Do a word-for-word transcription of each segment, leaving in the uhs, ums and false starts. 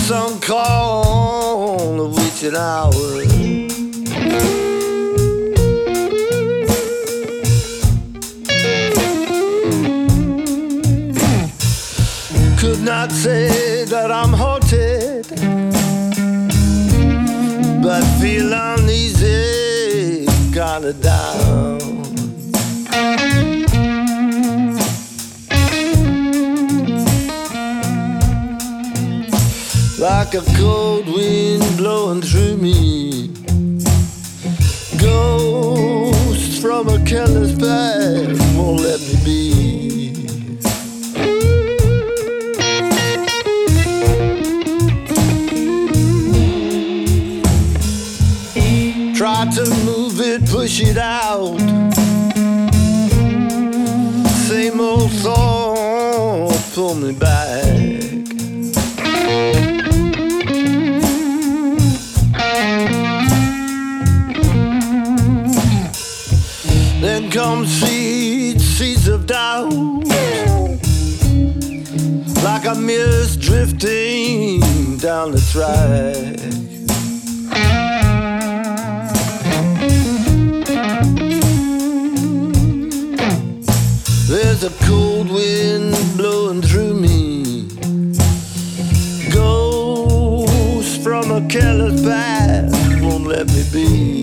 some call the witching hour. Could not say that I'm haunted, but feel uneasy, kinda down. Like a cold wind blowing through me, ghosts from a careless past won't let me be. Try to move it, push it out. Same old song, pull me back. Then come seeds, seeds of doubt, like a mist drifting down the track. There's a cold wind blowing through me, ghosts from a careless past won't let me be.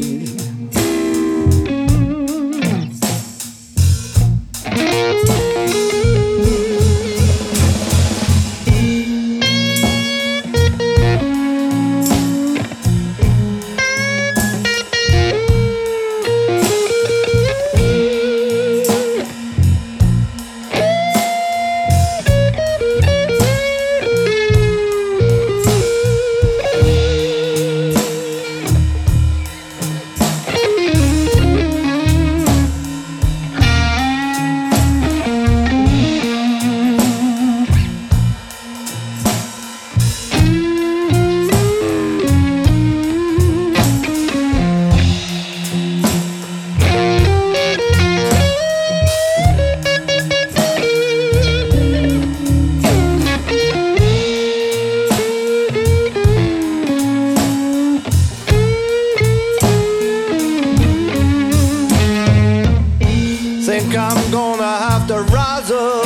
Think I'm gonna have to rise up.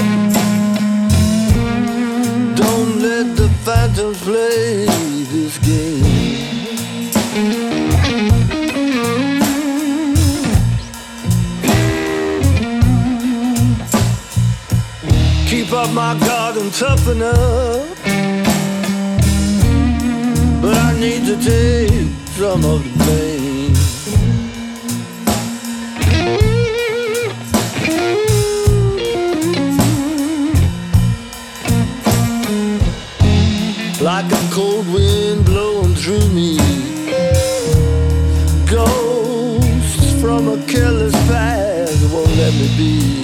Don't let the phantoms play this game. Keep up my guard and toughen up, but I need to take some of the blame. Like a cold wind blowing through me, ghosts from a careless past won't let me be.